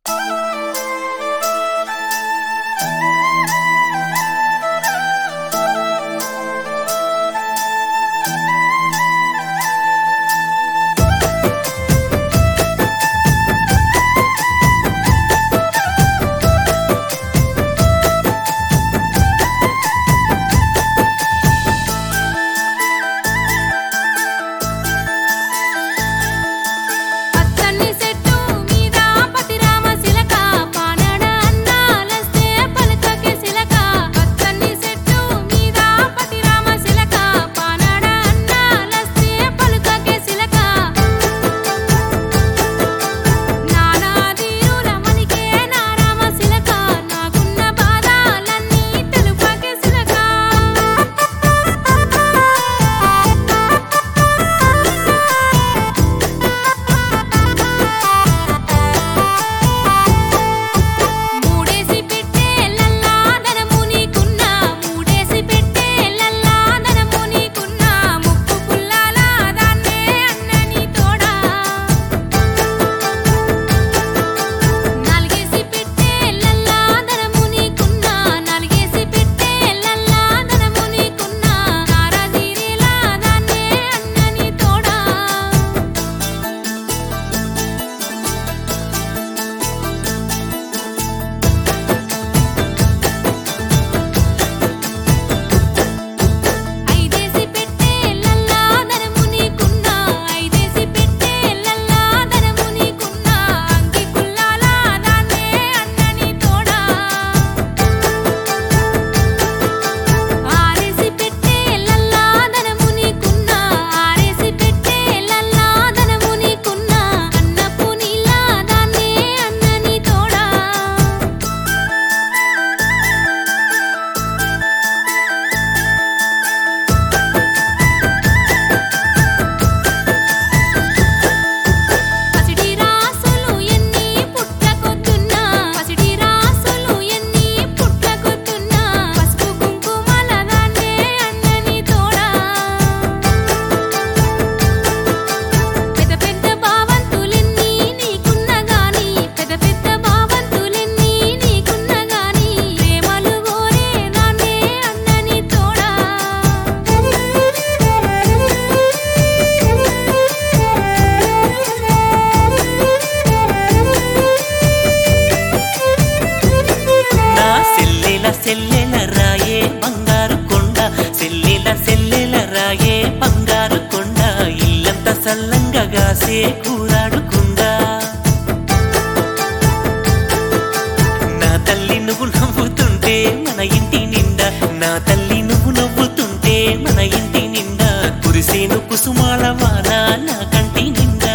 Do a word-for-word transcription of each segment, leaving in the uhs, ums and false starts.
సెల్లెల రాయే బంగారు కొండ సెల్లెల సెల్లెల రాయే బంగారు కొండ ఇల్లంత సల్లంగా గాసే కూరాడుకుందా నా తల్లి నువ్వు నవ్వుతుంటే మన ఇంటి నిండా నా తల్లి నువ్వు నవ్వుతుంటే మన ఇంటి నిండా కురిసేను కుసుమాల వాన నా కంటి నిండా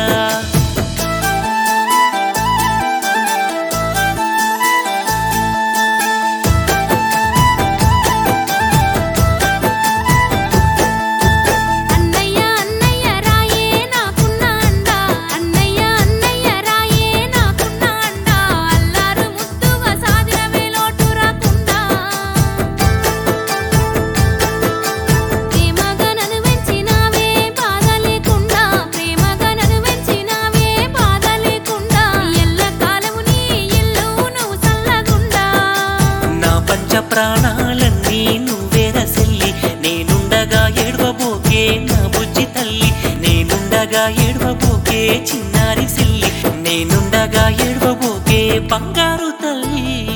ప్రాణాలన్నీ నువ్వేర సెల్లి నేనుండగా ఏడవబోకే నా బుజ్జి తల్లి నేనుండగా ఏడవబోకే చిన్నారి సెల్లి నేనుండగా ఏడవబోకే బంగారు తల్లి.